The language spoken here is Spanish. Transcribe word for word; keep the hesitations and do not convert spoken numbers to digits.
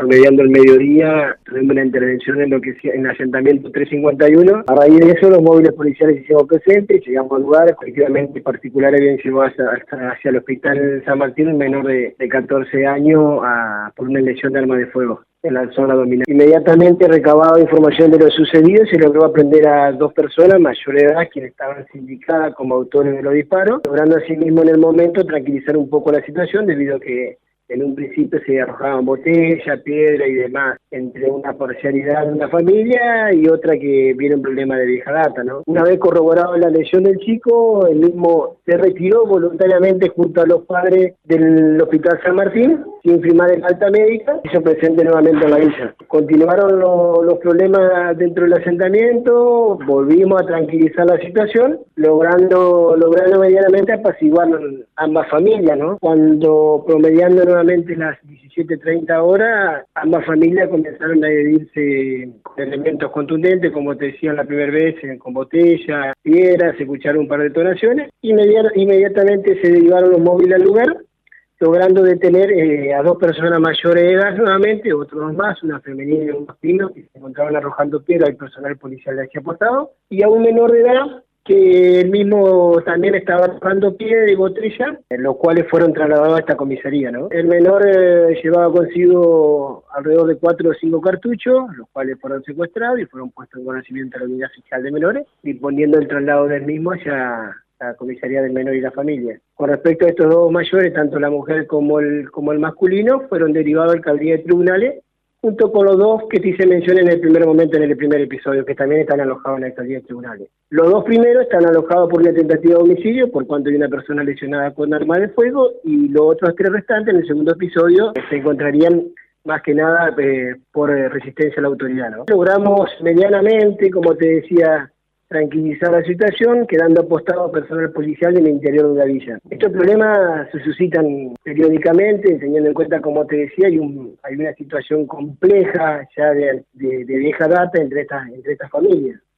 promediando el mediodía, tuvimos una intervención en lo que en el asentamiento trescientos cincuenta y uno. A raíz de eso, los móviles policiales se hicieron presentes, llegamos al lugar, efectivamente, particular habían llevado hasta, hasta hacia el hospital San Martín un menor de, de catorce años a, por una lesión de arma de fuego en la zona abdominal. Inmediatamente recababa información de lo sucedido, se logró aprender a dos personas mayores de edad, quienes estaban sindicadas como autores de los disparos, logrando asimismo en el momento tranquilizar un poco la situación, debido a que en un principio se arrojaban botellas, piedra y demás, entre una parcialidad de una familia y otra que viene un problema de vieja data, ¿no? Una vez corroborado la lesión del chico, el mismo se retiró voluntariamente junto a los padres del Hospital San Martín, sin firmar el alta médica, y se presente nuevamente en la villa. Continuaron lo, los problemas dentro del asentamiento, volvimos a tranquilizar la situación, logrando, logrando medianamente apaciguar ambas familias, ¿no? Cuando promediando nuevamente las diecisiete treinta horas, ambas familias comenzaron a herirse con elementos contundentes, como te decía la primera vez, con botellas, piedras, se escucharon un par de detonaciones, y inmediatamente se derivaron los móviles al lugar, logrando detener eh, a dos personas mayores de edad nuevamente, otros dos más, una femenina y un masculino, que se encontraban arrojando piedra al personal policial de aquí aportado, y a un menor de edad que él mismo también estaba arrojando piedra y botella, los cuales fueron trasladados a esta comisaría, ¿no? El menor eh, llevaba consigo alrededor de cuatro o cinco cartuchos, los cuales fueron secuestrados y fueron puestos en conocimiento de la Unidad Fiscal de Menores, disponiendo el traslado del mismo hacia la comisaría del menor y la familia. Con respecto a estos dos mayores, tanto la mujer como el, como el masculino, fueron derivados al caballero de tribunales, junto con los dos que te hice mención en el primer momento, en el primer episodio, que también están alojados en la alcaldía de tribunales. Los dos primeros están alojados por una tentativa de homicidio, por cuanto hay una persona lesionada con arma de fuego, y los otros tres restantes, en el segundo episodio, se encontrarían más que nada eh, por eh, resistencia a la autoridad, ¿no? Logramos medianamente, como te decía, tranquilizar la situación, quedando apostado personal policial en el interior de la villa. Estos problemas se suscitan periódicamente, teniendo en cuenta, como te decía, hay, un, hay una situación compleja ya de, de, de vieja data entre estas, entre estas familias.